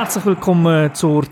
Herzlich willkommen zur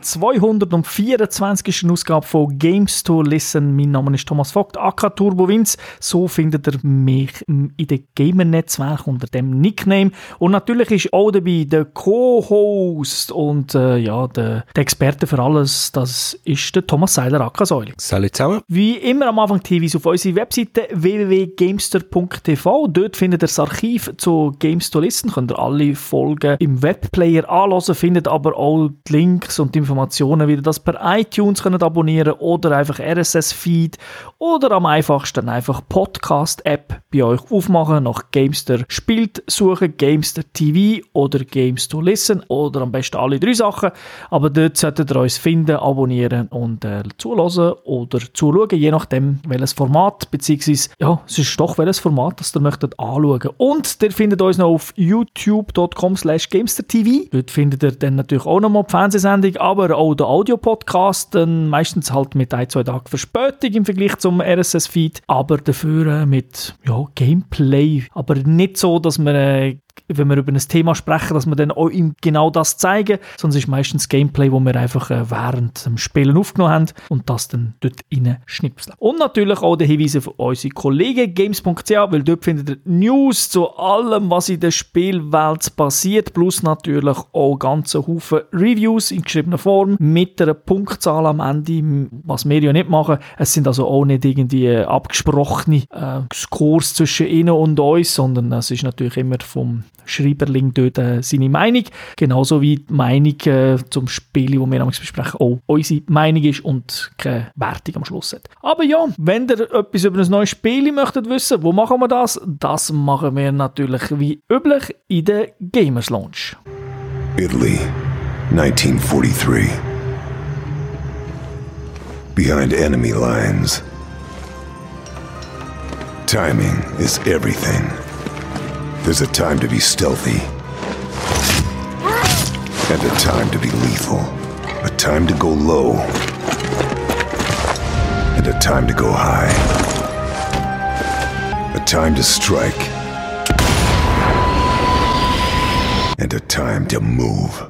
224. Ausgabe von Games to Listen. Mein Name ist Thomas Vogt, aka Turbo Vince. So findet ihr mich in den Gamer-Netzwerk unter dem Nickname. Und natürlich ist auch dabei der Co-Host und der Experte für alles. Das ist der Thomas Seiler, aka Säule. Salut zusammen. Wie immer am Anfang Hinweis auf unsere Webseite www.gamester.tv. Dort findet ihr das Archiv zu Games to Listen. Könnt ihr alle Folgen im Webplayer anhören, findet aber auch die Links und die Informationen, wie ihr das per iTunes könnt abonnieren oder einfach RSS-Feed oder am einfachsten einfach Podcast-App bei euch aufmachen, nach Gamester spielt suchen, Gamester TV oder Games to Listen oder am besten alle drei Sachen. Aber dort solltet ihr uns finden, abonnieren und zuhören oder zuschauen, je nachdem welches Format, beziehungsweise ja, es ist doch welches Format, das ihr möchtet anschauen. Und ihr findet uns noch auf youtube.com/GamsterTV. Dort findet ihr dann natürlich auch nochmal die Fernsehsendung, aber auch den Audio-Podcast, dann meistens halt mit 1-2 Tagen Verspätung im Vergleich zum RSS-Feed, aber dafür mit Gameplay, aber nicht so, dass wir wenn wir über ein Thema sprechen, dass wir dann auch ihm genau das zeigen, sondern es ist meistens Gameplay, wo wir einfach während dem Spielen aufgenommen haben und das dann dort rein schnipseln. Und natürlich auch der Hinweis auf unsere Kollegen games.ch, weil dort findet ihr News zu allem, was in der Spielwelt passiert, plus natürlich auch ganze Haufen Reviews in geschriebener Form mit einer Punktzahl am Ende, was wir ja nicht machen. Es sind also auch nicht irgendwie abgesprochene Scores zwischen ihnen und uns, sondern es ist natürlich immer vom Schreiberling dort seine Meinung, genauso wie die Meinung zum Spiel, das wir manchmal besprechen, auch unsere Meinung ist und keine Wertung am Schluss hat. Aber ja, wenn ihr etwas über ein neues Spiel möchtet wissen, wo machen wir das? Das machen wir natürlich wie üblich in der Gamers Lounge. Italy, 1943. Behind enemy lines. Timing is everything. There's a time to be stealthy, and a time to be lethal. A time to go low, and a time to go high. A time to strike, and a time to move.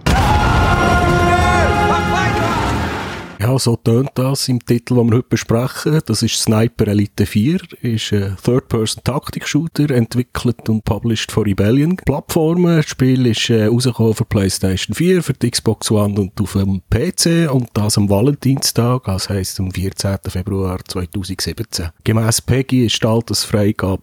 Ja, so tönt das im Titel, den wir heute besprechen. Das ist Sniper Elite 4, ist ein Third-Person-Taktik-Shooter, entwickelt und published von Rebellion. Plattformen, das Spiel ist rausgekommen für PlayStation 4, für die Xbox One und auf dem PC und das am Valentinstag, das heisst am 14. Februar 2017. Gemäss PEGI ist die Altersfreigabe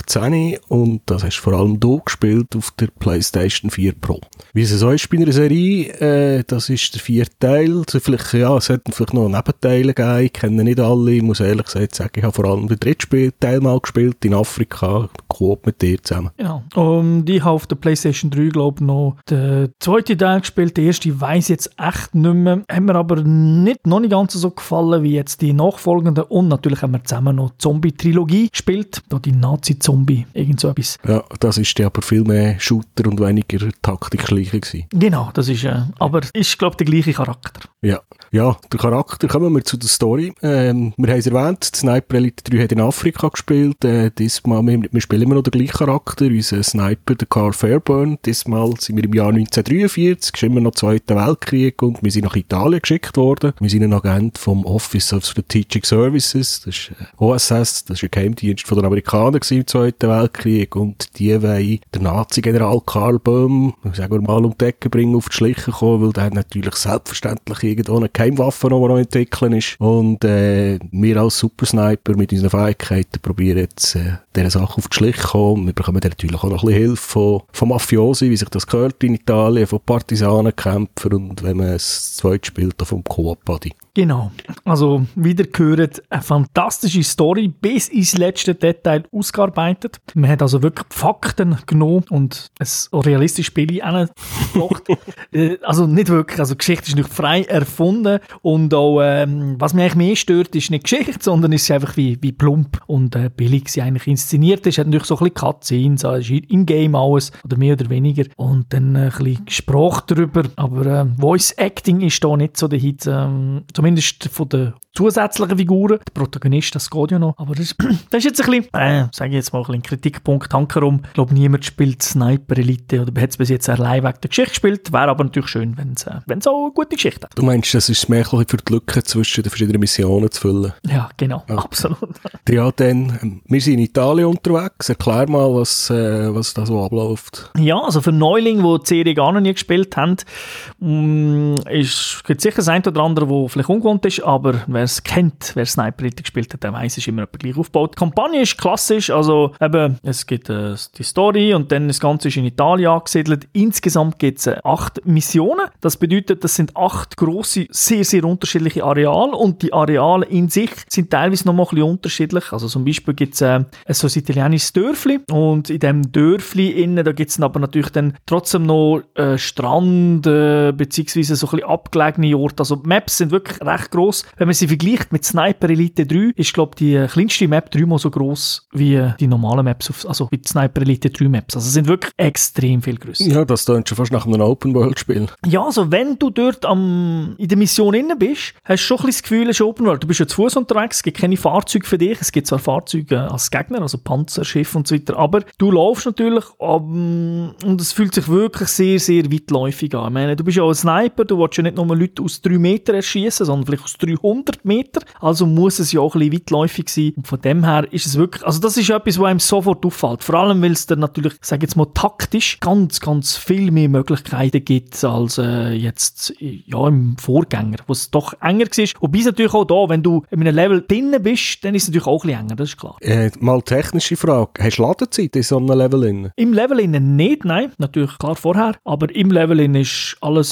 16 und das hast vor allem du gespielt auf der PlayStation 4 Pro. Wie es so ist bei einer Serie, das ist der 4. Teil, vielleicht, ja, es hat vielleicht noch Nebenteile gegeben, ich kenne nicht alle, ich muss ehrlich gesagt sagen, ich habe vor allem den dritten Teil mal gespielt, in Afrika, Coop mit dir zusammen. Genau, ich habe auf der PlayStation 3, glaube ich, noch den zweiten Teil gespielt, der erste weiss jetzt echt nicht mehr, hat mir aber noch nicht ganz so gefallen wie jetzt die nachfolgenden und natürlich haben wir zusammen noch Zombie-Trilogie gespielt, da die Nazi-Zombie, irgend so etwas. Ja, das ist ja aber viel mehr Shooter und weniger Taktik-Schleiche gewesen. Genau, das ist, aber ist, glaube ich, der gleiche Charakter. Ja, der Charakter, kommen wir zu der Story. Wir haben es erwähnt, Sniper Elite 3 hat in Afrika gespielt. Diesmal, wir spielen immer noch den gleichen Charakter, unser Sniper, der Carl Fairburn. Diesmal sind wir im Jahr 1943, ist immer noch Zweiter Weltkrieg und wir sind nach Italien geschickt worden. Wir sind ein Agent vom Office of Strategic Services, das ist OSS, das ist ein Geheimdienst von den Amerikanern im Zweiten Weltkrieg und die wollen den Nazi-General Karl Böhm, sagen wir mal, um die Ecke bringen, auf die Schliche kommen, weil der hat natürlich selbstverständlich irgendwo eine Geheimwaffe noch entwickeln ist. Und wir als Supersniper mit unseren Fähigkeiten probieren jetzt dieser Sache auf die Schliche zu kommen. Wir bekommen natürlich auch noch ein bisschen Hilfe von Mafiosi, wie sich das gehört in Italien, von Partisanenkämpfern und wenn man es zweit spielt, auch vom Coop-Buddy. Genau, also wieder gehört eine fantastische Story bis ins letzte Detail ausgearbeitet. Man hat also wirklich Fakten genommen und ein realistisches Spiel angebracht. Also nicht wirklich, also die Geschichte ist nicht frei erfunden und auch, was mich eigentlich mehr stört, ist nicht die Geschichte, sondern ist einfach wie plump und billig sie eigentlich inszeniert ist. Hat natürlich so ein bisschen Cutscenes, also ist in-game alles oder mehr oder weniger und dann ein bisschen Sprache darüber, aber Voice Acting ist da nicht so der Hit, zum Zumindest von den zusätzlichen Figuren. Der Protagonist, das geht ja noch. Aber das ist jetzt ein bisschen, sage ich jetzt mal, ein Kritikpunkt hankerum. Ich glaube, niemand spielt Sniper Elite oder hat es bis jetzt allein wegen der Geschichte gespielt. Wäre aber natürlich schön, wenn es auch eine gute Geschichte hat. Du meinst, das ist mehr für die Lücke zwischen den verschiedenen Missionen zu füllen? Ja, genau. Ja. Absolut. Ja, dann, wir sind in Italien unterwegs. Erklär mal, was da so abläuft. Ja, also für Neulinge, die die Serie gar noch nie gespielt haben, gibt es sicher das eine oder andere, das vielleicht ungewohnt ist, aber wer es kennt, wer Sniper Elite gespielt hat, der weiss, es ist immer gleich aufgebaut. Die Kampagne ist klassisch, also eben, es gibt die Story und dann das Ganze ist in Italien angesiedelt. Insgesamt gibt es 8 Missionen. Das bedeutet, das sind 8 grosse, sehr, sehr unterschiedliche Areale und die Areale in sich sind teilweise noch mal ein bisschen unterschiedlich. Also zum Beispiel gibt es so ein italienisches Dörfli und in diesem Dörfli innen, da gibt es aber natürlich dann trotzdem noch Strand beziehungsweise so ein bisschen abgelegene Orte. Also die Maps sind wirklich recht gross. Wenn man sie vergleicht mit Sniper Elite 3, ist glaube ich die kleinste Map 3-mal so gross wie die normalen Maps, also wie die Sniper Elite 3 Maps. Also sind wirklich extrem viel grösser. Ja, das klingt schon fast nach einem Open-World-Spiel. Ja, also wenn du dort in der Mission innen bist, hast du schon ein bisschen das Gefühl, es ist Open World. Du bist ja zu Fuß unterwegs, es gibt keine Fahrzeuge für dich, es gibt zwar Fahrzeuge als Gegner, also Panzer, Schiffe und so weiter, aber du laufst natürlich und es fühlt sich wirklich sehr, sehr weitläufig an. Ich meine, du bist ja auch ein Sniper, du willst ja nicht nur Leute aus 3 Metern erschießen, sondern vielleicht aus 300 Metern, also muss es ja auch ein bisschen weitläufig sein und von dem her ist es wirklich, also das ist etwas, was einem sofort auffällt, vor allem, weil es dann natürlich, ich sage jetzt mal taktisch, ganz, ganz viel mehr Möglichkeiten gibt als jetzt ja, im Vorgänger, wo es doch enger war. Wobei es natürlich auch da, wenn du in einem Level drinnen bist, dann ist es natürlich auch ein bisschen enger, das ist klar. Mal technische Frage, hast du Ladezeit in so einem Level innen? Im Level innen nicht, nein, natürlich klar vorher, aber im Level innen ist alles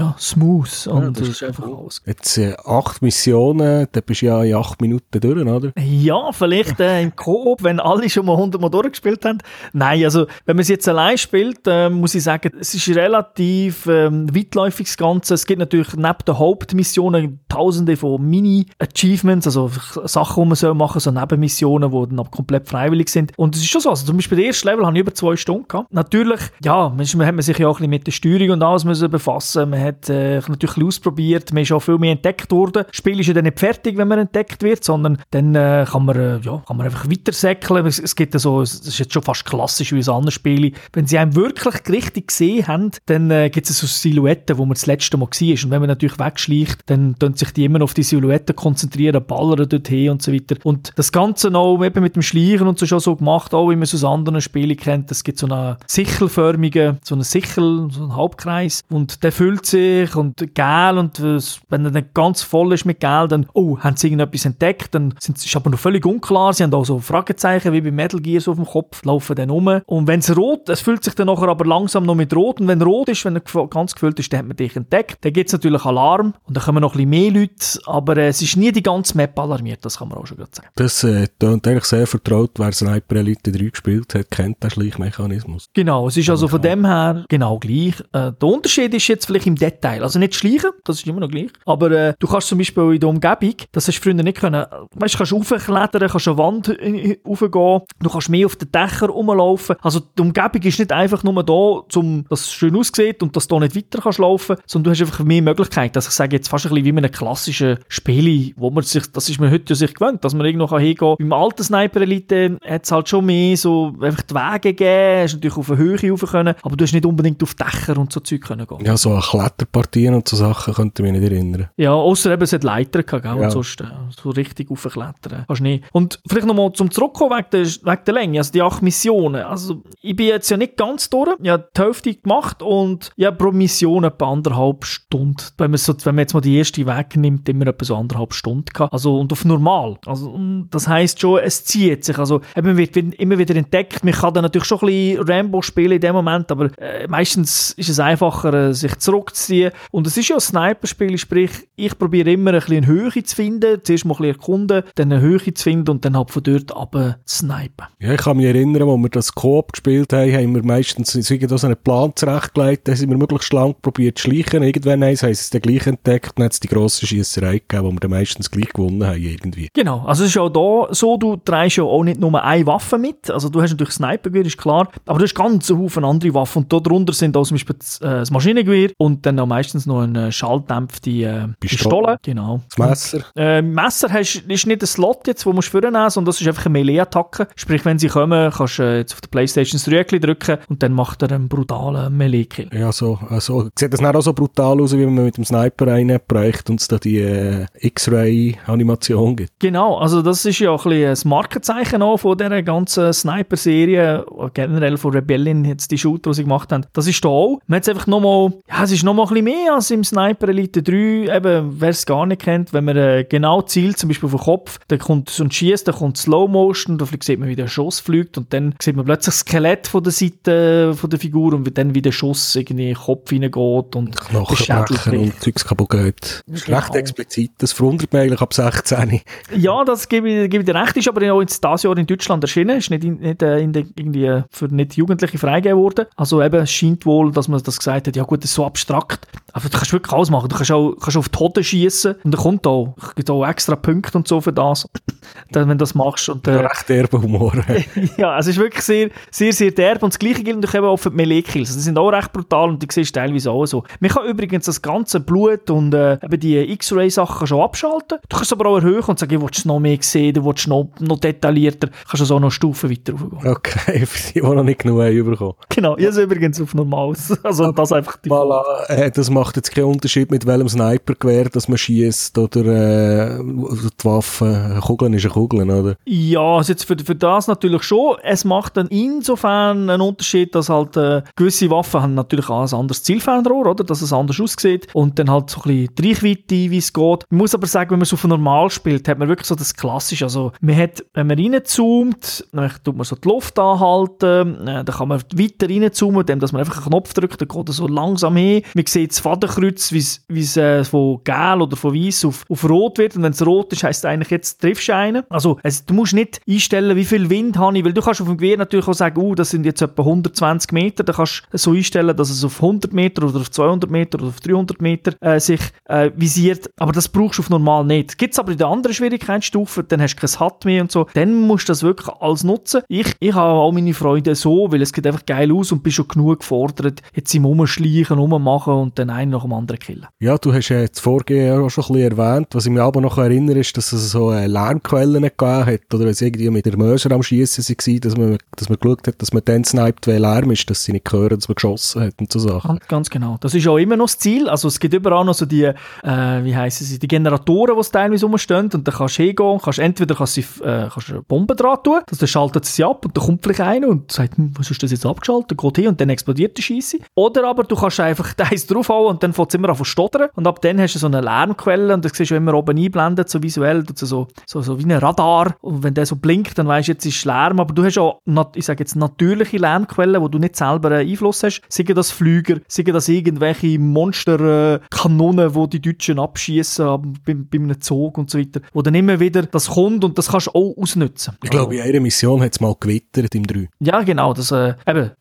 smooth und das ist einfach alles. Jetzt 8 Missionen, da bist du ja in 8 Minuten durch, oder? Ja, vielleicht im Koop, wenn alle schon mal 100 Mal durchgespielt haben. Nein, also wenn man es jetzt allein spielt, muss ich sagen, es ist relativ weitläufig das Ganze. Es gibt natürlich neben den Hauptmissionen tausende von Mini-Achievements, also Sachen, die man soll machen, so Nebenmissionen, die dann aber komplett freiwillig sind. Und es ist schon so, also zum Beispiel das erste Level habe ich über 2 Stunden gehabt. Natürlich, ja, man hat sich ja auch ein bisschen mit der Steuerung und alles müssen befassen. Man hat natürlich ein bisschen ausprobiert, man ist auch viel mehr entdeckt worden. Das Spiel ist ja dann nicht fertig, wenn man entdeckt wird, sondern dann kann man einfach weitersäckeln. Es gibt ja so, es ist jetzt schon fast klassisch wie ein anderes Spiel. Wenn sie einem wirklich richtig gesehen haben, dann gibt es so Silhouetten, wo man das letzte Mal war. Und wenn man natürlich wegschleicht, dann sich die immer auf die Silhouetten konzentrieren, ballern dorthin und so weiter. Und das Ganze noch eben mit dem Schleichen und so schon so gemacht, auch wie man es aus anderen Spielen kennt. Es gibt so einen sichelförmigen, so einen Halbkreis und der füllt sich und Gel und wenn er dann ganz voll ist mit Gel, dann haben sie irgendetwas entdeckt, dann ist aber noch völlig unklar. Sie haben auch so Fragezeichen wie bei Metal Gear so auf dem Kopf, laufen dann rum. Und wenn es rot, es füllt sich dann nachher aber langsam noch mit Rot und wenn rot ist, wenn er ganz gefüllt ist, dann hat man dich entdeckt. Dann gibt es natürlich Alarm und dann kommen noch ein bisschen mehr Leute, aber es ist nie die ganze Map alarmiert, das kann man auch schon gerade sagen. Das klingt eigentlich sehr vertraut, wer Sniper Elite 3 gespielt hat, kennt den Schleichmechanismus. Genau, es ist also von dem her genau gleich. Der Unterschied ist jetzt vielleicht im Detail, also nicht schleichen, das ist immer noch gleich, aber du kannst zum Beispiel in der Umgebung, das hast du früher nicht können, weißt, du kannst raufklettern, kannst eine Wand raufgehen, du kannst mehr auf den Dächern rumlaufen, also die Umgebung ist nicht einfach nur da, dass es schön aussieht und dass du nicht weiter kannst laufen, sondern du hast einfach mehr Möglichkeiten. Also ich sage jetzt fast ein bisschen wie in einem klassischen Spiel, wo man sich, das ist man heute sich gewöhnt, dass man irgendwo hingehen kann. Beim alten Sniper Elite hat es halt schon mehr so einfach die Wege gegeben, hast natürlich auf eine Höhe rauf können, aber du hast nicht unbedingt auf Dächer und so Zeug können gehen. Ja, so an Kletterpartien und so Sachen könnte ich mich nicht erinnern. Ja, außer eben es hat Leiter gehabt, gell? Ja. Und sonst so richtig raufklettern kannst du nicht. Und vielleicht nochmal zum Zurückkommen wegen der Länge, also die 8 Missionen. Also ich bin jetzt ja nicht ganz durch, ich habe die Hälfte gemacht und ja, pro Mission etwa 1,5 Stunden. Wenn man jetzt mal die erste wegnimmt, immer etwa so 1,5 Stunden gehabt. Also und auf normal. Also das heisst schon, es zieht sich. Also man wird immer wieder entdeckt. Man kann dann natürlich schon ein bisschen Rambo spielen in dem Moment, aber meistens ist es einfacher, sich zurückzuziehen. Und es ist ja ein Sniper-Spiel, sprich, ich probiere immer ein bisschen eine Höhe zu finden, zuerst mal ein bisschen erkunden, dann eine Höhe zu finden und dann halt von dort runter zu snipen. Ja, ich kann mich erinnern, als wir das Coop gespielt haben wir meistens so einen Plan zurechtgelegt, da haben wir möglichst lang probiert zu schleichen. Irgendwann haben sie es dann gleich entdeckt und dann hat es die grosse Schiesserei gegeben, wo wir dann meistens gleich gewonnen haben irgendwie. Genau, also es ist auch da so, du trägst ja auch nicht nur eine Waffe mit, also du hast natürlich Snipergewehr, ist klar, aber du hast ganz einen Haufen andere Waffen und darunter sind auch zum Beispiel das Maschinengewehr und dann auch meistens noch eine schalldämpfte Pistole. Genau. Das Messer. Messer ist nicht ein Slot jetzt, wo du vornehmen musst, sondern das ist einfach eine Melee-Attacke. Sprich, wenn sie kommen, kannst du jetzt auf der Playstation das Rüegli drücken und dann macht er einen brutalen Melee-Kill. Ja, so. Sieht das nicht auch so brutal aus, wie man mit dem Sniper reinbräucht und es da die X-Ray-Animation gibt? Genau, also das ist ja auch ein bisschen das Markenzeichen auch von dieser ganzen Sniper-Serie, generell von Rebellion, jetzt die Shooter, die sie gemacht haben. Das ist da auch. Man hat es einfach nochmal, ja, es ist nochmal ein bisschen mehr als im Sniper Elite 3, eben, wer es gar nicht kennt, wenn man genau zielt, zum Beispiel auf den Kopf, dann kommt so ein Schiess, dann kommt Slow Motion, da sieht man, wie der Schuss fliegt und dann sieht man plötzlich das Skelett von der Seite von der Figur und dann wie der Schuss irgendwie in den Kopf reingeht und Knochenbrechen und Zeugs kaputt geht. Das ist recht explizit, das verwundert mich eigentlich ab 16. Ja, das gebe ich dir recht, ist aber auch dieses Jahr in Deutschland erschienen, ist nicht irgendwie für nicht Jugendliche freigegeben worden. Also eben, es scheint wohl, dass man das gesagt hat, ja gut, das ist so abstrakt, aber du kannst wirklich alles machen, du kannst auch auf die Hoden schiessen und dann kommt auch, es gibt auch extra Punkte und so für das, wenn du das machst. Und, recht derber Humor. Ja, es ist wirklich sehr, sehr, sehr derb und das Gleiche gilt natürlich eben auch für die Melee-Kills. Die sind auch recht brutal und die siehst du teilweise auch so. Man kann übrigens das ganze Blut und eben die X-Ray-Sachen schon abschalten. Du kannst aber auch erhöhen und sagen, du willst noch mehr sehen, du willst noch detaillierter, kannst also auch noch Stufen weiter raufgehen. Okay, für die noch nicht genug bekommen. Genau, ich habe übrigens auf normales. Also das einfach die voilà, das macht jetzt keinen Unterschied, mit welchem Snipergewehr dass man schießt oder die Waffe. Kugeln ist eine Kugel, oder? Ja, also jetzt für das natürlich schon. Es macht dann insofern einen Unterschied, dass halt gewisse Waffen haben natürlich auch ein anderes Zielfernrohr, oder? Dass es anders aussieht und dann halt so ein bisschen die Reichweite, wie es geht. Man muss aber sagen, wenn man es auf normal spielt, hat man wirklich so das Klassische. Also man hat, wenn man reinzoomt, dann tut man so die Luft anhalten, dann kann man weiter reinzoomen, indem dass man einfach einen Knopf drückt, dann geht er so langsam hin. Man sieht das Fadenkreuz, wie es von gelb oder von weiß auf rot wird und wenn es rot ist, heisst es eigentlich, jetzt triffst du einen. Also du musst nicht einstellen, wie viel Wind habe ich, weil du kannst auf dem Gewehr natürlich auch sagen, das sind jetzt etwa 120 Meter, dann kannst du so einstellen, dass es auf 100 Meter oder auf 200 Meter oder auf 300 Meter sich visiert, aber das brauchst du auf normal nicht. Gibt es aber in der anderen Schwierigkeitsstufe, dann hast du kein HUD mehr und so, dann musst du das wirklich alles nutzen. Ich habe auch meine Freunde so, weil es geht einfach geil aus und bist schon genug gefordert, jetzt im Rumschleichen, rummachen und dann einen nach dem anderen killen. Ja, du hast das Vorgehen auch schon ein bisschen erwähnt. Was ich mich aber noch erinnere, ist, dass es so Lärmquellen gegeben hat, oder wenn es irgendwie mit der Möser am Schiessen war, dass man geschaut hat, dass man dann sniped, weil Lärm ist, dass sie nicht hören, dass man geschossen hat und so Sachen. Ganz genau. Das ist auch immer noch das Ziel. Also es gibt überall noch so die, wie heissen sie, die Generatoren, die teilweise rumstehen und dann kannst du hingehen, entweder kannst du eine Bombe dran tun, dann schaltet sie ab und dann kommt vielleicht einer und sagt, was ist das jetzt abgeschaltet, geht hin und dann explodiert die Scheisse. Oder aber du kannst einfach eins draufhauen und dann fängt es immer an zu stottern und ab dann hast du so eine Lärmquelle und das siehst du immer oben einblendet, so visuell, so wie ein Radar und wenn der so blinkt, dann weisst du, jetzt ist Lärm, aber du hast auch, ich sage jetzt, natürliche Lärmquellen, wo du nicht selber Einfluss hast, seien das Flüger, seien das irgendwelche Monsterkanonen, wo die Deutschen abschießen bei einem Zug und so weiter, wo dann immer wieder das kommt und das kannst du auch ausnutzen. Ich glaube, in einer Mission hat es mal gewittert im 3. Ja, genau, das sind,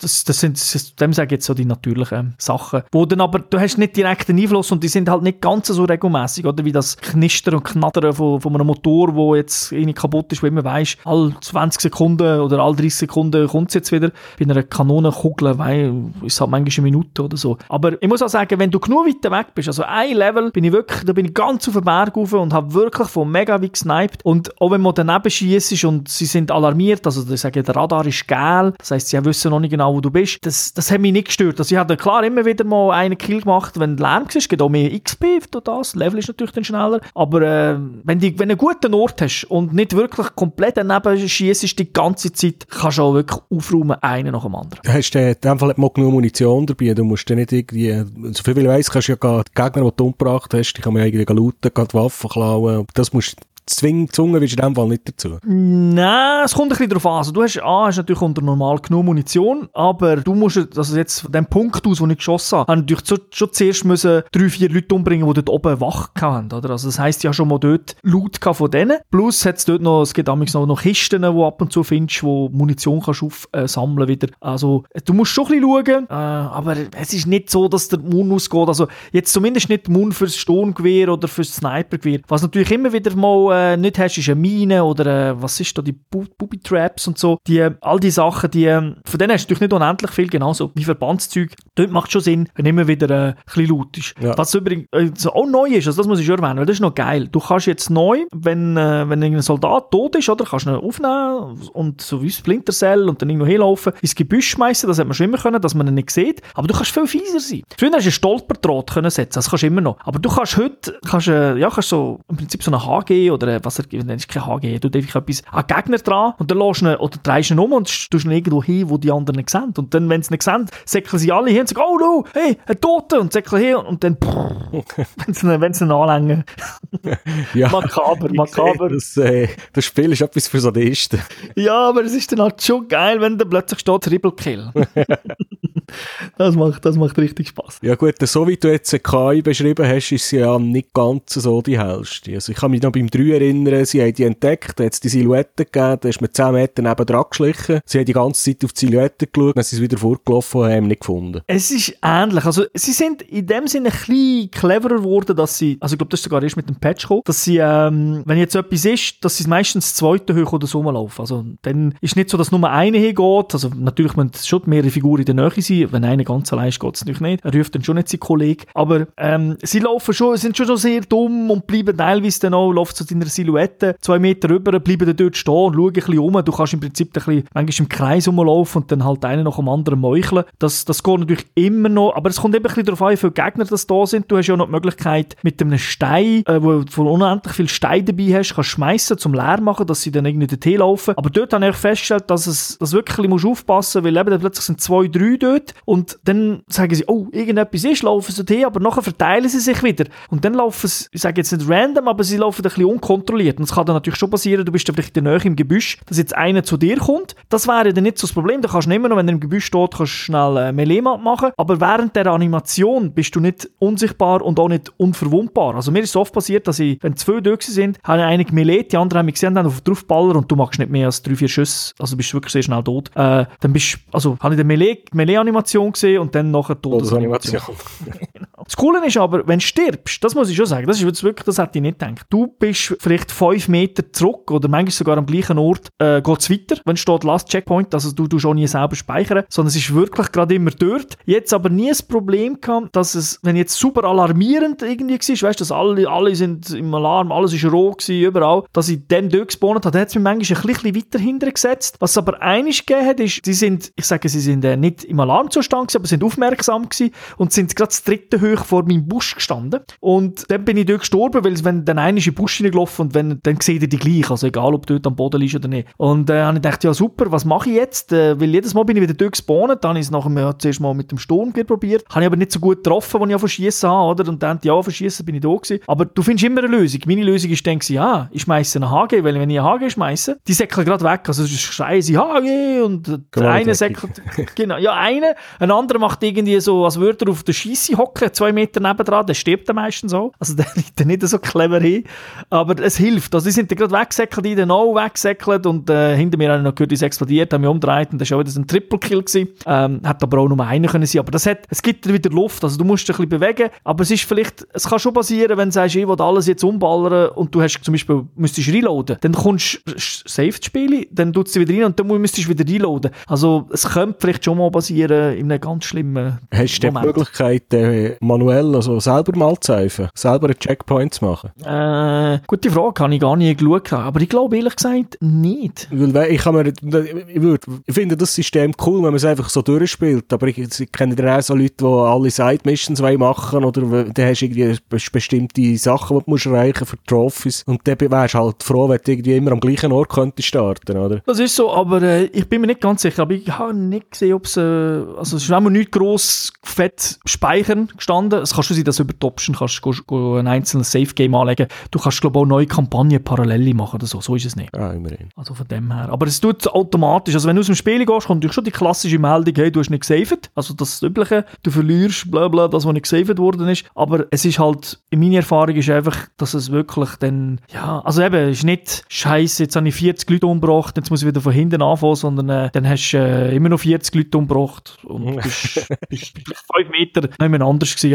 dem sage ich jetzt so die natürlichen Sachen, wo dann aber, du hast nicht direkten Einfluss und die sind halt nicht ganz so regelmäßig, oder wie das Knistern und Knattern von einem Motor, wo jetzt irgendwie kaputt ist, wo immer weisst, alle 20 Sekunden oder alle 30 Sekunden kommt es jetzt wieder. Bei einer Kanonenkugel, ist es halt manchmal eine Minute oder so. Aber ich muss auch sagen, wenn du genug weiter weg bist, also ein Level, bin ich ganz auf den Berg rauf und habe wirklich von mega wie gesniped. Und auch wenn man daneben schiesst und sie sind alarmiert, also ich sage, der Radar ist gelb, das heisst, sie wissen noch nicht genau, wo du bist, das hat mich nicht gestört. Also ich habe klar immer wieder mal einen Kill gemacht, wenn Lärm war, es gibt auch mehr XP für das Level ist natürlich dann schneller, aber wenn du einen guten Ort hast und nicht wirklich komplett daneben schiessest die ganze Zeit, kannst du auch wirklich aufräumen, einen nach dem anderen. Hast du in dem Fall mal genug Munition dabei, du musst dann nicht irgendwie, so viel wie ich weiss, kannst du ja die Gegner, die du umgebracht hast, die kann man irgendwie looten, die Waffen klauen, das musst Zungen willst du in dem Fall nicht dazu? Nein, es kommt ein bisschen darauf an. Also du hast natürlich unter normal genug Munition, aber du musst, also jetzt von dem Punkt aus, wo ich geschossen habe, natürlich schon zuerst 3-4 Leute umbringen, die dort oben wach hatten, oder? Also das heisst, ja schon mal dort Loot von denen. Plus es gibt noch Kisten, die ab und zu findest, wo Munition kannst aufsammeln wieder. Also du musst schon ein bisschen schauen, aber es ist nicht so, dass der Mund ausgeht. Also jetzt zumindest nicht der Mund fürs Sturmgewehr oder fürs Snipergewehr. Was natürlich immer wieder mal nicht hast, ist eine Mine oder was ist da, die Booby-Traps und so. All die Sachen, von denen hast du natürlich nicht unendlich viel, genauso wie Verbandszeug. Dort macht schon Sinn, wenn immer wieder ein bisschen laut ist. Ja. Was übrigens auch neu ist, also das muss ich schon erwähnen, weil das ist noch geil. Du kannst jetzt neu, wenn irgendein Soldat tot ist, oder, kannst du ihn aufnehmen und so wie Splinter Cell und dann irgendwo hinlaufen, ins Gebüsch schmeißen, das hat man schon immer können, dass man ihn nicht sieht. Aber du kannst viel fieser sein. Früher hast du einen Stolperdraht können setzen, das kannst du immer noch. Aber du kannst heute, kannst so im Prinzip so eine HG oder was er ist kein HG, du einfach etwas an Gegner dran und dann lässt ihn oder drehst ihn um und tust ihn irgendwo hin, wo die anderen nicht sehen. Und dann, wenn sie nicht sehen, säckeln sie alle hin und sagen, oh no, hey, ein Toter, und säckeln hin und dann wenn sie ihn anlängen. Ja, makaber. Das Spiel ist etwas für Sadisten. Ja, aber es ist dann halt schon geil, wenn dann plötzlich steht Triple Kill. Das macht richtig Spaß. Ja gut, so wie du jetzt eine KI beschrieben hast, ist sie ja nicht ganz so die hellste. Also ich kann mich noch beim 3 erinnern, sie haben die entdeckt, da hat es die Silhouette gegeben, da ist man 10 Meter neben dran geschlichen. Sie haben die ganze Zeit auf die Silhouette geschaut, dann sind sie wieder vorgelaufen und haben nicht gefunden. Es ist ähnlich. Also sie sind in dem Sinne ein bisschen cleverer geworden, dass sie, also ich glaube, das ist sogar erst mit dem Patch gekommen, dass sie, wenn jetzt etwas ist, dass sie meistens das zweite hoch oder so rumlaufen. Also dann ist nicht so, dass nur eine hingeht. Also natürlich müssen schon mehrere Figuren in der Nähe sein. Wenn einer ganz allein ist, geht es natürlich nicht. Er ruft dann schon nicht seinen Kollegen. Aber sie laufen schon, sind schon sehr dumm und bleiben teilweise dann auch, laufen zu deiner Silhouette 2 Meter rüber, bleiben dann dort stehen und schauen ein bisschen um. Du kannst im Prinzip ein bisschen, manchmal im Kreis rumlaufen und dann halt einen nach dem anderen meucheln. Das geht natürlich immer noch, aber es kommt eben ein bisschen darauf an, wie viele Gegner das da sind. Du hast ja noch die Möglichkeit, mit einem Stein, wo du unendlich viel Stein dabei hast, kannst schmeißen zum leer machen, dass sie dann irgendwie dorthin laufen. Aber dort habe ich festgestellt, dass wirklich musst aufpassen, weil eben plötzlich sind 2, 3 dort und dann sagen sie, oh, irgendetwas ist, laufen sie dorthin, aber nachher verteilen sie sich wieder. Und dann laufen sie, ich sage jetzt nicht random, aber sie laufen ein bisschen unkontrolliert. Und es kann dann natürlich schon passieren, du bist dann vielleicht in der Nähe im Gebüsch, dass jetzt einer zu dir kommt. Das wäre dann nicht so das Problem. Da kannst du immer noch, wenn er im Gebüsch steht, kannst du schnell Melee machen. Aber während der Animation bist du nicht unsichtbar und auch nicht unverwundbar. Also mir ist es oft passiert, dass ich, wenn 2 durch sind, habe ich einige Melee, die anderen haben mich gesehen, dann draufballern und du machst nicht mehr als 3, 4 Schüsse, also bist du wirklich sehr schnell tot. Dann habe ich die Melee-Animation gesehen und dann nachher Todesanimation. Genau. Das Coole ist aber, wenn du stirbst, das muss ich schon sagen, das ist jetzt wirklich, das hätte ich nicht gedacht. Du bist vielleicht 5 Meter zurück oder manchmal sogar am gleichen Ort, geht es weiter, wenn steht Last Checkpoint, also du schon nie selber speichern, sondern es ist wirklich gerade immer dort. Jetzt aber nie das Problem gehabt, dass es, wenn jetzt super alarmierend irgendwie war, weißt du, dass alle sind im Alarm, alles ist roh gewesen, überall, dass ich dann dort gespawnt habe, dann hat es mich manchmal ein bisschen weiter hintergesetzt. Was es aber einiges gegeben hat, ist, sie sind nicht im Alarmzustand gewesen, aber sind aufmerksam gewesen und sind gerade das 3. hoch vor meinem Busch gestanden. Und dann bin ich dort gestorben, weil wenn dann einer ist in den Busch hineingelaufen und dann seht ihr die gleich, also egal, ob du dort am Boden liegst oder nicht. Und dann habe ich gedacht, ja super, was mache ich jetzt? Weil jedes Mal bin ich wieder dort gespawnt, dann habe ich es nachher zuerst mal mit dem Sturmgewehr probiert, habe ich aber nicht so gut getroffen, als ich verschießen habe, oder? Und dann, ja, verschießen bin ich da gewesen. Aber du findest immer eine Lösung. Meine Lösung ist dann, ja, ich schmeiße eine HG, weil wenn ich eine HG schmeiße, die säckeln gerade weg, also schreien sie HG und der eine säckelt, genau, ja, ein anderer macht irgendwie so, als würde er auf der Scheisse hocken, 2 Meter nebendran, der stirbt dann meistens auch. Also der liegt dann nicht so clever hin. Aber es hilft. Also die sind dann gerade weggesäckelt, die dann auch weggesäckelt und hinter mir habe ich noch gehört, die ist explodiert, haben mich umgedreht und das war auch wieder ein Triple-Kill gewesen. Hat aber auch nur einer können sein. Aber es gibt wieder Luft. Also du musst dich ein bisschen bewegen. Aber es kann schon passieren, wenn du sagst, ich will alles jetzt umballern und du hast zum Beispiel, müsstest reloaden. Dann kommst du safe zu spielen, dann tut sie wieder rein und dann müsstest du wieder reloaden. Also es könnte vielleicht schon mal passieren in einem ganz schlimmen Moment. Hast du die Möglichkeit, manuell, also selber mal zu helfen, selber einen Checkpoint zu machen? Gute Frage, habe ich gar nicht geschaut. Aber ich glaube ehrlich gesagt nicht. Weil ich finde das System cool, wenn man es einfach so durchspielt. Aber ich kenne dann auch so Leute, die alle Side-Missions machen oder dann hast du irgendwie bestimmte Sachen, die du musst erreichen für Trophies. Und dann wärst du halt froh, wenn du irgendwie immer am gleichen Ort könntest starten, oder? Das ist so, aber ich bin mir nicht ganz sicher. Aber ich habe nicht gesehen, ob es also es ist auch mal nicht gross fett speichern gestanden. Es kann schon sein, dass du über die Option kannst ein einzelnes Safe-Game anlegen. Du kannst, glaube ich, auch neue Kampagnen parallel machen oder so. So ist es nicht. Ah, immerhin. Also von dem her. Aber es tut automatisch. Also wenn du aus dem Spiel gehst, kommt natürlich schon die klassische Meldung, hey, du hast nicht gesaved. Also das Übliche. Du verlierst, bla bla, das, was nicht gesaved worden ist. Aber es ist halt, in meiner Erfahrung ist einfach, dass es wirklich dann, ja, also eben, es ist nicht scheiße, jetzt habe ich 40 Leute umgebracht, jetzt muss ich wieder von hinten anfangen, sondern dann hast du immer noch 40 Leute umgebracht und bist 5 Meter nicht mehr anders gewesen.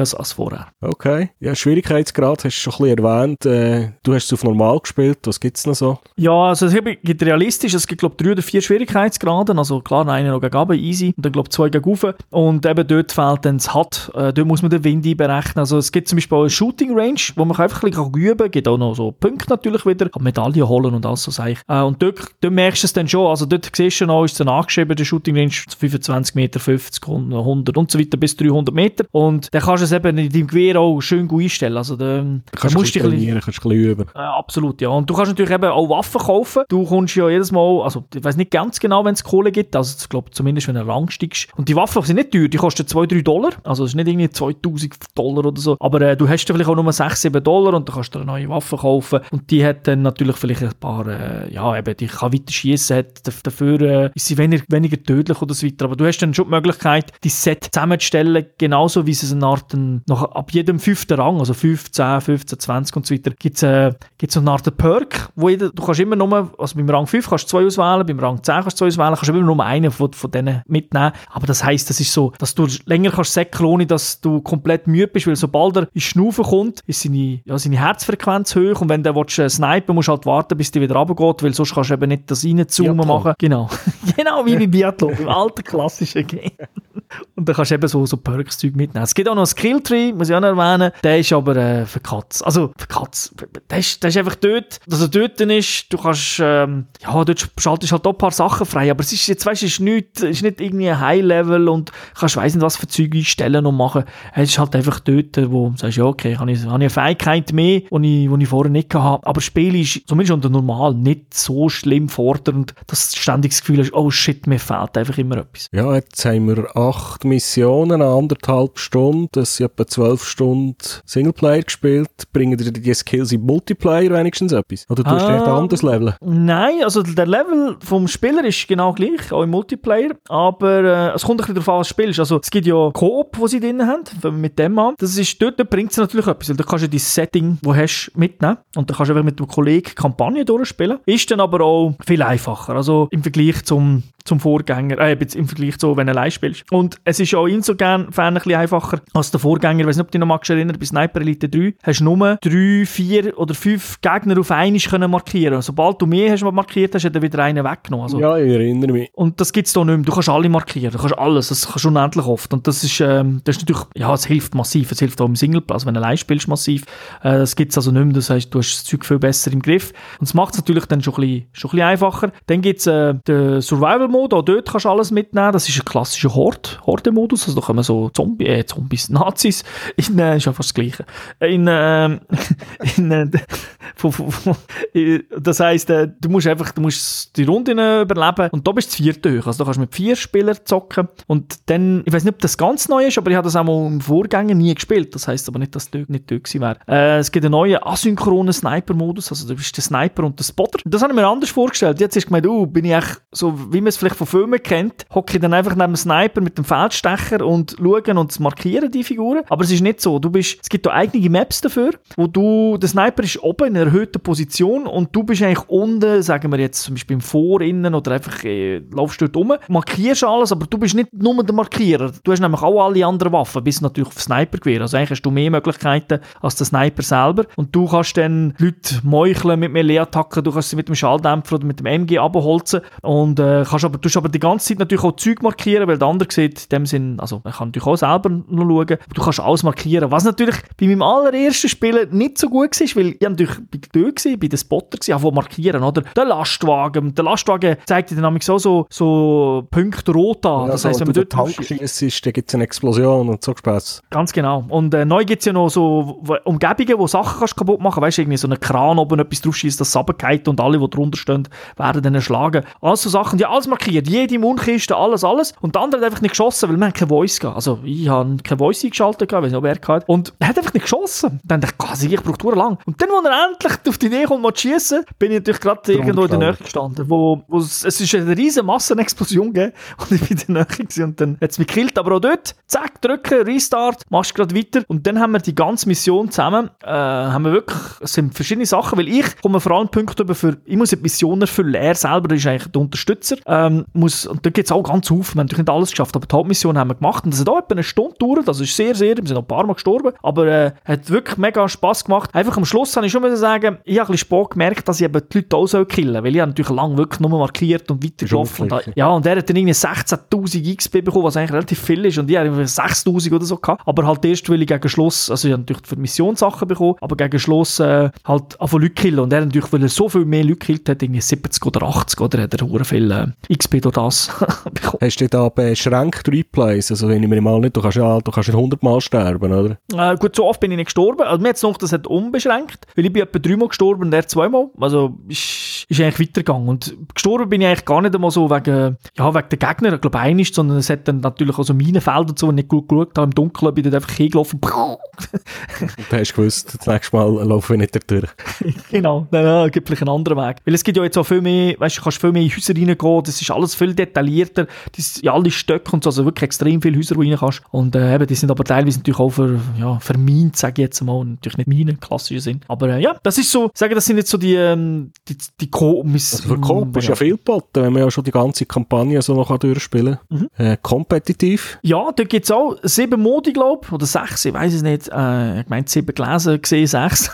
als vorher. Okay. Ja, Schwierigkeitsgrad hast du schon ein bisschen erwähnt. Du hast es auf normal gespielt. Was gibt es noch so? Ja, also es gibt realistisch, es gibt glaube ich 3 oder 4 Schwierigkeitsgraden, also klar, einer noch gegen runter, easy, und dann glaube ich 2 gegen rauf. Und eben dort fehlt dann das HUD, dort muss man den Wind einberechnen. Also es gibt zum Beispiel auch eine Shooting Range, wo man einfach ein bisschen üben kann, gibt auch noch so Punkte natürlich wieder, Medaillen holen und alles so sage ich. Und dort merkst du es dann schon, also dort siehst du noch, ist es dann angeschrieben, der Shooting Range 25 Meter, 50, 100 und so weiter bis 300 Meter. Und dann kannst du es eben in deinem Gewehr auch schön gut einstellen. Also dann kannst du trainieren, kannst du ein bisschen üben. Absolut, ja. Und du kannst natürlich eben auch Waffen kaufen. Du kommst ja jedes Mal, also ich weiß nicht ganz genau, wenn es Kohle gibt, also ich glaube zumindest, wenn du Rang steigst. Und die Waffen sind nicht teuer, die kosten $2-3, also es ist nicht irgendwie $2.000 oder so, aber du hast dann vielleicht auch nur $6-7 und dann kannst du eine neue Waffe kaufen und die hat dann natürlich vielleicht ein paar, eben, die kann weiter schiessen, dafür ist sie weniger tödlich oder so weiter, aber du hast dann schon die Möglichkeit, die Set zusammenzustellen, genauso wie es eine Art, ab jedem 5. Rang, also 15, 15, 20 und so weiter, gibt es eine Art Perk, wo du kannst immer nur, also beim Rang 5 kannst du 2 auswählen, beim Rang 10 kannst du 2 auswählen, kannst immer nur einen von denen mitnehmen, aber das heisst, das ist so, dass du länger kannst säckeln, ohne dass du komplett müde bist, weil sobald er ins Schnaufen kommt, ist seine Herzfrequenz hoch und wenn du snipen musst du halt warten, bis die wieder runtergeht, weil sonst kannst du eben nicht das reinzoomen machen. Genau. Genau wie beim Biathlon, im alten klassischen Game. Und dann kannst du eben so Perks-Zeug mitnehmen. Es gibt auch noch einen Skill-Tree, muss ich auch noch erwähnen. Der ist aber für Katz. Also für Katz. Der ist einfach dort, dass er dort ist. Du kannst, dort schaltest halt auch ein paar Sachen frei. Aber es ist jetzt, weißt du, ist nicht irgendwie ein High-Level und kannst weiss nicht was für Zeug einstellen und machen. Es ist halt einfach dort, wo du sagst, ja, okay, habe ich eine Fähigkeit mehr, die ich vorher nicht hatte. Aber das Spiel ist zumindest unter normal nicht so schlimm fordernd, dass du ständig das Gefühl hast, oh shit, mir fehlt einfach immer etwas. Ja, jetzt haben wir 8 Missionen, 1,5 Stunden, das sind etwa 12 Stunden Singleplayer gespielt. Bringen dir die Skills im Multiplayer wenigstens etwas? Oder tust du nicht anders leveln? Nein, also der Level vom Spieler ist genau gleich, auch im Multiplayer, aber es kommt ein bisschen darauf an, was du spielst. Also es gibt ja Coop, die sie drin haben, mit dem an. Das ist, dort bringt es natürlich etwas, weil da kannst du dein Setting, das hast, mitnehmen und dann kannst du einfach mit dem Kollegen Kampagne durchspielen. Ist dann aber auch viel einfacher, also im Vergleich zum Vorgänger, im Vergleich zu, wenn du allein spielst. Und es ist auch insofern ein bisschen einfacher als der Vorgänger. Ich weiß nicht, ob du dich noch erinnern, bei Sniper Elite 3 hast du nur 3, 4 oder 5 Gegner auf einmal markieren können. Sobald du mehr hast markiert hast, hat er wieder einen weggenommen. Also, ja, ich erinnere mich. Und das gibt es da nicht mehr. Du kannst alle markieren, du kannst alles, das kannst du unendlich oft. Und das ist natürlich, ja, es hilft massiv. Es hilft auch im Singleplayer, also wenn du allein spielst, massiv. Das gibt es also nicht mehr. Das heisst, du hast das Zeug viel besser im Griff. Und es macht es natürlich dann schon ein bisschen einfacher. Dann gibt es den Survival-Mode, auch dort kannst du alles mitnehmen. Das ist ein klassischer Horde-Modus, also da kommen so Zombies, Nazis, ist ja fast das Gleiche. Das heisst, du musst die Runde überleben und da bist du 4. hoch. Also da kannst du mit 4 Spielern zocken und dann, ich weiß nicht, ob das ganz neu ist, aber ich habe das auch mal im Vorgänger nie gespielt. Das heisst aber nicht, dass es nicht dort gewesen wäre. Es gibt einen neuen asynchronen Sniper-Modus, also du bist der Sniper und der Spotter. Das habe ich mir anders vorgestellt. Jetzt hast du gemeint, bin ich echt so, wie man es vielleicht von Filmen kennt, hocke ich dann einfach neben dem Sniper mit dem Feldstecher und schauen und markieren die Figuren. Aber es ist nicht so. Es gibt da eigene Maps dafür, wo der Sniper ist oben in einer erhöhten Position und du bist eigentlich unten, sagen wir jetzt zum Beispiel im Vorinnen oder einfach laufst dort rum, markierst alles, aber du bist nicht nur der Markierer. Du hast nämlich auch alle anderen Waffen, bis natürlich auf Sniper-Gewehr. Also eigentlich hast du mehr Möglichkeiten als der Sniper selber und du kannst dann Leute meucheln mit Melee-Attacken, du kannst sie mit dem Schalldämpfer oder mit dem MG abholzen und tust aber die ganze Zeit natürlich auch Zeug markieren, weil der andere sieht, in dem Sinn, also man kann natürlich auch selber noch schauen, aber du kannst alles markieren. Was natürlich bei meinem allerersten Spielen nicht so gut war, weil ich natürlich bei den Spotter war, markieren, oder? Der Lastwagen zeigt dir dann nämlich so Punkte rot an. Ja, das heisst, wenn man dort schießt, dann gibt es eine Explosion und so Spaß. Ganz genau. Und neu gibt es ja noch so Umgebungen, wo Sachen kannst kaputt machen kannst. Weißt du, irgendwie so einen Kran oben etwas drauf schießt, das runterfällt und alle, die drunter stehen, werden dann erschlagen. Also Sachen, die alles markiert. Jede Mundkiste, alles. Und der andere hat einfach nicht geschossen, weil man keine Voice gehabt. Also ich habe keine Voice eingeschaltet, ich weiß nicht, ob er hatte. Und er hat einfach nicht geschossen. Dann dachte ich, ich brauche lang. Und dann, als er endlich auf die Idee kommt, mal zu schiessen, bin ich natürlich gerade irgendwo in der Nähe gestanden. Es ist eine riesen Massenexplosion gegeben. Und ich bin in der Nähe gewesen. Und dann hat es mich gekillt. Aber auch dort, zack, drücken, Restart, machst gerade weiter. Und dann haben wir die ganze Mission zusammen. Es sind verschiedene Sachen, weil ich komme vor allem Punkte über ich muss die Mission erfüllen. Er selber ist eigentlich der Unterstützer. Und da gibt es auch ganz auf. Wir haben natürlich nicht alles geschafft, aber die Hauptmission haben wir gemacht und das hat auch etwa eine Stunde gedauert, also ist sehr, wir sind noch ein paar Mal gestorben, aber hat wirklich mega Spass gemacht. Einfach am Schluss habe ich schon sagen, ich habe ein bisschen spät gemerkt, dass ich eben die Leute auch killen soll, weil ich habe natürlich lange wirklich nur markiert und weitergelaufen. Und er hat dann irgendwie 16'000 XP bekommen, was eigentlich relativ viel ist und ich habe 6'000 oder so gehabt, aber halt erst, weil ich gegen Schluss, also ich habe natürlich für Missionssachen bekommen, aber gegen Schluss halt von Leuten killen und er natürlich, weil er so viel mehr Leute killt hat, irgendwie 70 oder 80 oder hat er verdammt viel XP durch das bekommen. Hast du da beschränkt Replays? Also wenn ich mir mal nicht, du kannst ja 100 Mal sterben, oder? Gut, so oft bin ich nicht gestorben. Also mir jetzt noch, das hat unbeschränkt, weil ich bin etwa 3 Mal gestorben und er 2 Mal. Also ist eigentlich weitergegangen. Und gestorben bin ich eigentlich gar nicht einmal so wegen den Gegnern, ich glaube einmal, sondern es hat dann natürlich auch so Minenfelder und so, wenn ich nicht gut geschaut habe, im Dunkeln bin ich dann einfach hingelaufen. Und du hast gewusst, das nächste Mal laufe ich nicht durch. Genau, dann gibt es vielleicht einen anderen Weg. Weil es gibt ja jetzt auch viel mehr, weißt du, kannst viel mehr in Häuser reingehen, das ist alles viel detaillierter, das sind alle Stöcke und so, also wirklich extrem viele Häuser, wo du rein kannst. Und eben, die sind aber teilweise natürlich auch vermint, sage ich jetzt mal, natürlich nicht Minen, klassische sind. Aber das ist so, sage das sind jetzt so die Also für Coop ist ja viel geboten, wenn man ja schon die ganze Kampagne so noch durchspielen kann. Kompetitiv? Ja, da gibt es auch 7 Modi, glaube ich, oder 6, ich weiß es nicht. Ich meine 7 gelesen, gesehen 6.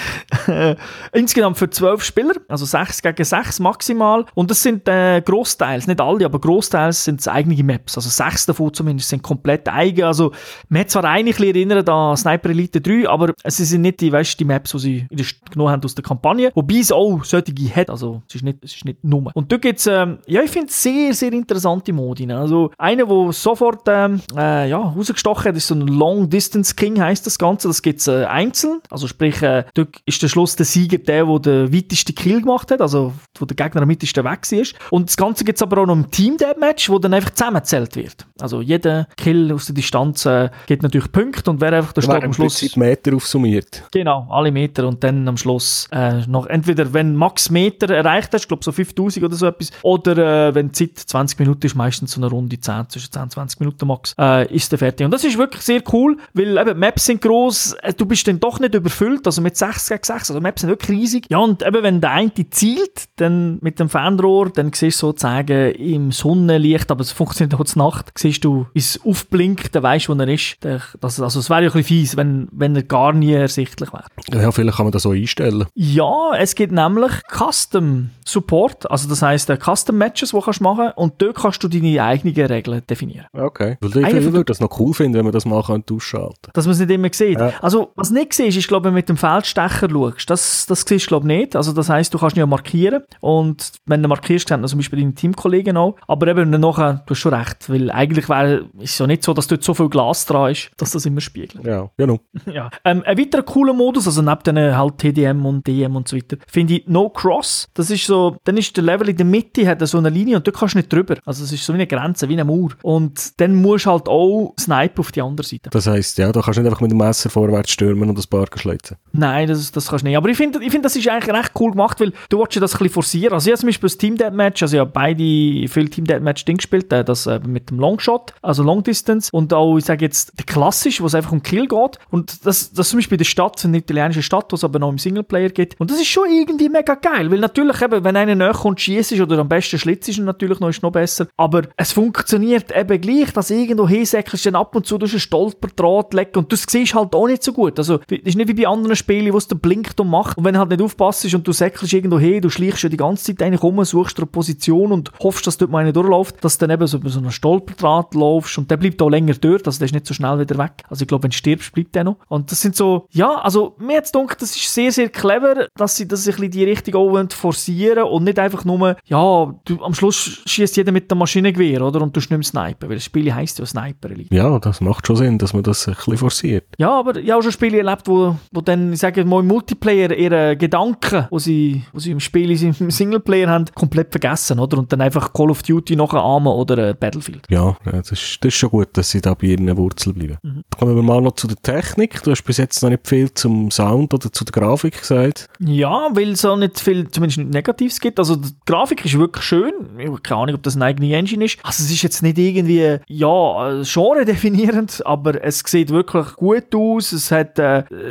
Insgesamt für 12 Spieler, also 6 gegen 6 maximal. Und das sind grossteils, nicht alle, aber grossteils sind es eigene Maps. Also 6 davon zumindest sind komplett eigen. Also man hat zwar eigentlich erinnert an Sniper Elite 3, aber es sind nicht die Maps, die sie genommen haben aus der Kampagne. Wobei es auch solche hat, also es ist nicht nur. Und dort gibt es, ich finde sehr, sehr interessante Modi. Also einer, der sofort rausgestochen hat, ist so ein Long Distance King, heisst das Ganze. Das gibt es einzeln. Also sprich, dort ist der Schluss der Sieger der den weitesten Kill gemacht hat, also wo der Gegner am weitesten weg war. Und das Ganze gibt es aber auch noch im Team-Deathmatch, wo dann einfach zusammengezählt wird. Also jeder Kill aus der Distanz gibt natürlich Punkte und wer einfach da steht am Schluss... im Meter aufsummiert. Genau, alle Meter und dann am Schluss noch entweder, wenn Max Meter erreicht hast, ich glaube so 5000 oder so etwas, oder wenn die Zeit 20 Minuten ist, meistens so eine Runde 10, zwischen 10 und 20 Minuten max, ist der fertig. Und das ist wirklich sehr cool, weil eben Maps sind gross, du bist dann doch nicht überfüllt, also mit 6 gegen 6, also Maps sind wirklich riesig. Ja, und eben wenn der eine zielt, dann mit dem Fernrohr, dann siehst du sozusagen im Sonnenlicht, aber es funktioniert auch zur Nacht, siehst du, wie es aufblinkt, dann weisst du, wo er ist. Also es wäre ja ein bisschen fies, wenn er gar nie ersichtlich wäre. Ja, vielleicht kann man das so einstellen. Ja, es gibt nämlich Custom Support, also das heisst Custom Matches, die du machen kannst und dort kannst du deine eigenen Regeln definieren. Okay. Weil ich würde das noch cool finden, wenn man das mal ausschalten kann. Dass man es nicht immer sieht. Ja. Also, was nicht siehst, ist, glaube ich, mit dem Feldstecher schaust. Das siehst du, glaube ich, nicht. Also, das heisst, du kannst ihn ja markieren und wenn du markierst, haben zum Beispiel deine Teamkollegen auch. Aber eben nachher, du hast schon recht, weil eigentlich ist es ja nicht so, dass dort so viel Glas dran ist, dass das immer spiegelt. Ja, genau. Ja. Ein weiterer cooler Modus, also neben den halt TDM und DM und so weiter, finde ich No Cross. Das ist so, dann ist der Level in der Mitte, hat so eine Linie und dort kannst du nicht drüber. Also es ist so wie eine Grenze, wie eine Mauer. Und dann musst du halt auch snipen auf die andere Seite. Das heisst, ja, da kannst du nicht einfach mit dem Messer vorwärts stürmen und ein paar schlitzen. Nein, das kannst du nicht. Aber ich finde, das ist eigentlich recht cool gemacht, weil du willst ja das ein bisschen forcieren. Also ich habe zum Beispiel das Team Deathmatch, also ich habe beide viel Team Deathmatch Ding gespielt, das mit dem Longshot, also Long Distance und auch, ich sage jetzt, der klassische, wo es einfach um Kill geht. Und das zum Beispiel in der Stadt, eine italienische Stadt, wo es aber noch im Singleplayer geht. Und das ist schon irgendwie mega geil, weil natürlich eben, wenn einer näher kommt, schießt oder am besten schlitzt ist natürlich noch besser. Aber es funktioniert eben gleich, dass irgendwo hinsäckelst, dann ab und zu durch einen Stolperdraht legen und du siehst halt auch nicht so gut. Also, das ist nicht wie bei anderen Spielen, wo es dann blinkt und macht. Und wenn du halt nicht aufpasst und du säckelst irgendwo hin, du schleichst ja die ganze Zeit eigentlich rum, suchst eine Position und hoffst, dass dort mal einer durchläuft, dass du dann eben so über so einen Stolperdraht laufst und der bleibt auch länger dort, also der ist nicht so schnell wieder weg. Also ich glaube, wenn du stirbst, bleibt der noch. Und das sind so, ja, also mir hat es gedacht, das ist sehr, sehr clever, dass sie das ein bisschen die Richtung auch forcieren und nicht einfach nur, ja, am Schluss schießt jeder mit dem Maschinengewehr, oder? Und du nicht mehr snipen, weil das Spiel heisst ja Sniper Elite. Ja, das macht schon Sinn, dass man das ein bisschen forciert. Ja, aber ich habe auch schon Spiele erlebt, wo dann, ich sage mal, im Multiplayer ihre Gedanken, die sie im Spiel, im Singleplayer haben, komplett vergessen, oder? Und dann einfach Call of Duty nachahmen oder Battlefield. Ja, das ist schon gut, dass sie da bei ihren Wurzeln bleiben. Kommen wir mal noch zu der Technik. Du hast bis jetzt noch nicht viel zum Sound oder zu der Grafik gesagt. Ja, weil es auch nicht viel, zumindest nicht Negatives gibt. Also die Grafik ist wirklich schön. Ich habe keine Ahnung, ob das eine eigene Engine ist. Also es ist jetzt nicht irgendwie, ja, genre-definierend, aber es sieht wirklich gut aus. Es hat,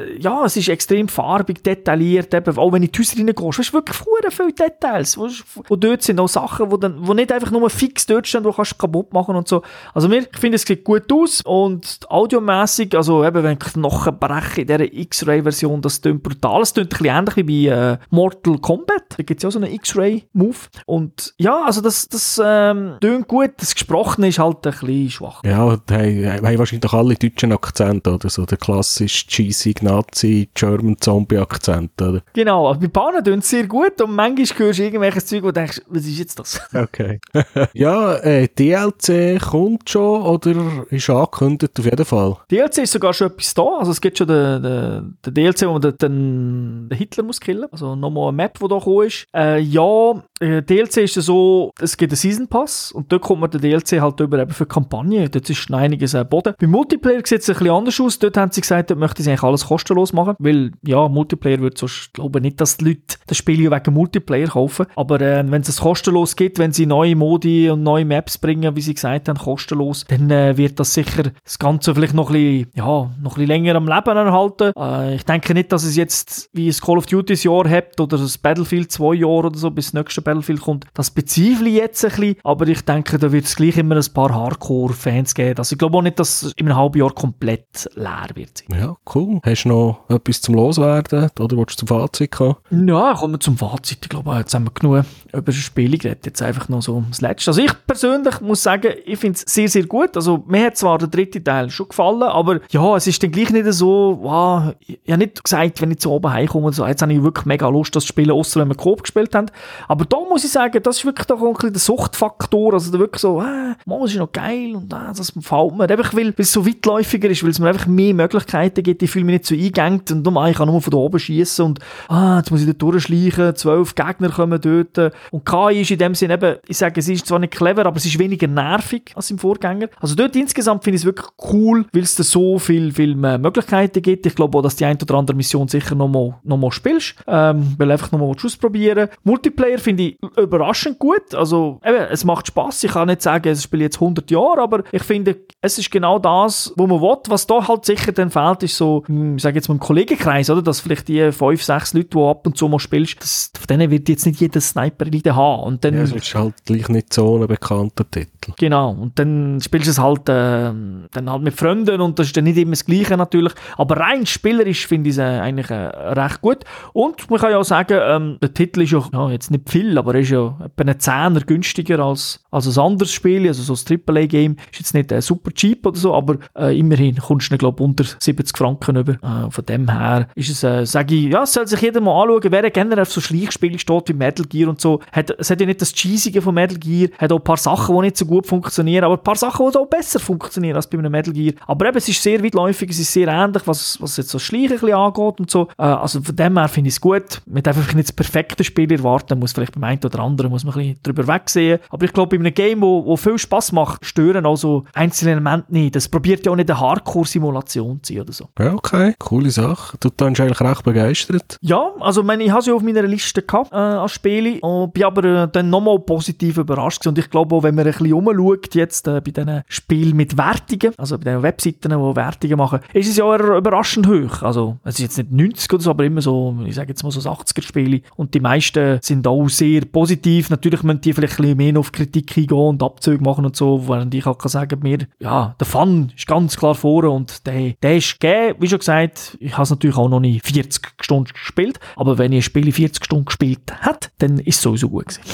es ist extrem farbig, detailliert. Eben, auch wenn du in die Häuser reingehst, hast du wirklich viele Details, wo dort sind auch Sachen, wo nicht einfach nur fix dort stehen, wo du kannst kaputt machen und so. so. Also ich finde, es sieht gut aus und audiomässig, also eben, wenn ich noch breche in dieser X-Ray-Version, das klingt brutal. Es klingt ein bisschen ähnlich wie bei Mortal Kombat. Da gibt es ja auch so einen X-Ray-Move. Und ja, also das klingt gut. Das Gesprochene ist halt ein bisschen schwach. Ja, die haben wahrscheinlich alle deutschen Akzente, oder so. Der klassische cheesy Nazi-German-Zombie-Akzent, oder? Genau, aber bei Bahnen klingt es sehr gut und manchmal hörst du irgendwelches Zeug, wo du denkst, was ist jetzt das? Okay. Ja, DLC kommt schon oder ist angekündigt auf jeden Fall? DLC ist sogar schon etwas da. Also es gibt schon den DLC, wo man den Hitler muss killen. Also nochmal eine Map, die da gekommen ist. DLC ist ja so, es gibt einen Season Pass und dort kommt man den DLC halt über eben für Kampagne. Dort ist noch einiges Boden. Beim Multiplayer sieht es ein bisschen anders aus. Dort haben sie gesagt, dort möchten sie eigentlich alles kostenlos machen, weil ja, Multiplayer wird sonst, glaube ich nicht, dass die Leute das Spiel wegen Multiplayer kaufen. Aber wenn es kostenlos gibt, wenn sie neue Modi und neue Maps bringen, wie sie gesagt haben, kostenlos, dann wird das sicher das Ganze vielleicht noch ein bisschen länger am Leben erhalten. Ich denke nicht, dass es jetzt wie ein Call of Duty ein Jahr hat oder das Battlefield 2 Jahre oder so, bis das nächste Battlefield kommt. Das bezweifle ich jetzt ein bisschen, aber ich denke, da wird es gleich immer ein paar Hardcore-Fans geben. Also ich glaube auch nicht, dass es in einem halben Jahr komplett leer wird sein. Ja, cool. Hast du noch etwas zum Loswerden oder willst du zum Fazit kommen? Ja, kommen wir zum Fazit. Ich glaube, jetzt haben wir genug über das Spiel geredet. Jetzt einfach noch so das Letzte. Also ich persönlich muss sagen, ich finde es sehr, sehr gut. Also mir hat zwar der dritte Teil schon gefallen, aber ja, es ist dann gleich nicht so, wow, ich habe nicht gesagt, wenn ich zu oben heimkomme und so, jetzt habe ich wirklich mega Lust, das zu spielen, außer wenn wir Coop gespielt haben. Aber da muss ich sagen, das ist wirklich doch ein bisschen der Suchtfaktor, also da wirklich so, das ist noch geil und das gefällt mir. Einfach weil es so weitläufiger ist, weil es mir einfach mehr Möglichkeiten gibt, ich fühle mich nicht so eingeengt und ich kann nur von da oben schiessen und jetzt muss ich da durchschleichen, 12 Gegner kommen dort und KI ist in dem Sinne eben, ich sage, es ist zwar nicht clever, aber es ist weniger nervig als im Vorgänger. Also dort insgesamt finde ich es wirklich cool, weil es da so viel mehr Möglichkeiten gibt. Ich glaube auch, dass die ein oder andere Mission sicher noch mal spielst, weil einfach noch mal ausprobieren. Multiplayer finde ich überraschend gut, also eben, es macht Spass. Ich kann nicht sagen, es spiele jetzt 100 Jahre, aber ich finde, es ist genau das, wo man will. Was da halt sicher dann fehlt, ist so, ich sage jetzt mal im Kollegenkreis, oder, dass vielleicht die 5, 6 Leute, die ab und zu mal spielst, von denen wird jetzt nicht jeder Sniper-Elite haben. Und dann, es ist halt gleich nicht so ein bekannter Titel. Genau, und dann spielst du es halt, dann halt mit Freunden und das ist dann nicht immer das Gleiche natürlich, aber rein spielerisch finde ich es eigentlich recht gut. Und man kann ja auch sagen, der Titel ist ja jetzt nicht viel, aber er ist ja etwa einen Zehner günstiger als ein anderes Spiel, also so ein AAA-Game, ist jetzt nicht super cheap oder so, aber immerhin kommst du, glaube ich, unter 70 Franken über. Von dem her ist es, sage ich, ja, es soll sich jeder mal anschauen, wer generell auf so Schleichspiele steht wie Metal Gear und so. Es hat ja nicht das Cheesige von Metal Gear, hat auch ein paar Sachen, die nicht so gut funktionieren, aber ein paar Sachen, die auch besser funktionieren als bei einem Metal Gear. Aber eben, es ist sehr weitläufig, es ist sehr ähnlich, was jetzt so Schleichen ein bisschen angeht und so. Also von dem her finde ich es gut. Man darf einfach nicht das perfekte Spiel erwarten, man muss vielleicht beim einen oder anderen muss man ein bisschen drüber wegsehen. Aber ich glaube, bei einem Game, wo viel Spass macht, stören also einzelne Elemente nicht. Das probiert ja auch nicht eine Hardcore-Simulation zu sein oder so. Ja, okay. Coole Sache. Du bist eigentlich recht begeistert. Ja, also ich habe sie auf meiner Liste gehabt als Spiele und bin aber dann nochmal positiv überrascht gewesen. Und ich glaube auch, wenn man ein bisschen rumschaut jetzt bei diesen Spielen mit Wertungen, also bei den Webseiten, die Wertungen machen, ist es ja überraschend hoch. Also es ist jetzt nicht 90 oder so, aber immer so, ich sage jetzt mal so 80er-Spiele. Und die meisten sind auch sehr positiv. Natürlich müssen die vielleicht ein bisschen mehr auf Kritik eingehen und Abzüge machen und so, während ich auch sagen mir, ja, der Fun ist ganz klar vorne und der ist gegeben. Wie schon gesagt, ich habe es natürlich auch noch nicht 40 Stunden gespielt, aber wenn ich ein Spiel 40 Stunden gespielt hätte, dann ist es sowieso gut gewesen.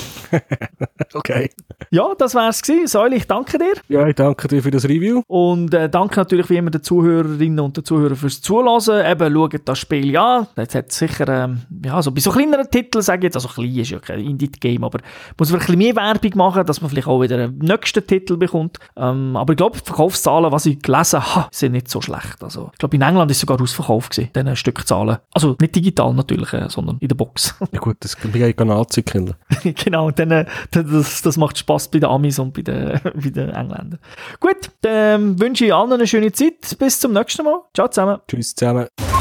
Okay. Ja, das wär's gewesen. Säule, ich danke dir. Ja, ich danke dir für das Review. Und danke natürlich wie immer den Zuhörerinnen und den Zuhörern fürs Zuhören. Eben, schaut das Spiel an. Jetzt hat sicher, so bei so kleineren Titeln, sage ich jetzt, also klein ist ja kein Indie-Game, aber muss man ein bisschen mehr Werbung machen, dass man vielleicht auch wieder einen nächsten Titel bekommt. Aber ich glaube, die Verkaufszahlen, was ich gelesen habe, sind nicht so schlecht. Also, ich glaube, in England ist sogar ausverkauft gewesen, diese Stückzahlen. Also nicht digital natürlich, sondern in der Box. Ja gut, das bin ich ein Nazi-Killer. Genau, dann, das macht Spass bei den Amis und bei den Engländern. Gut, dann wünsche ich allen eine schöne Zeit. Bis zum nächsten Mal. Ciao zusammen. Tschüss zusammen.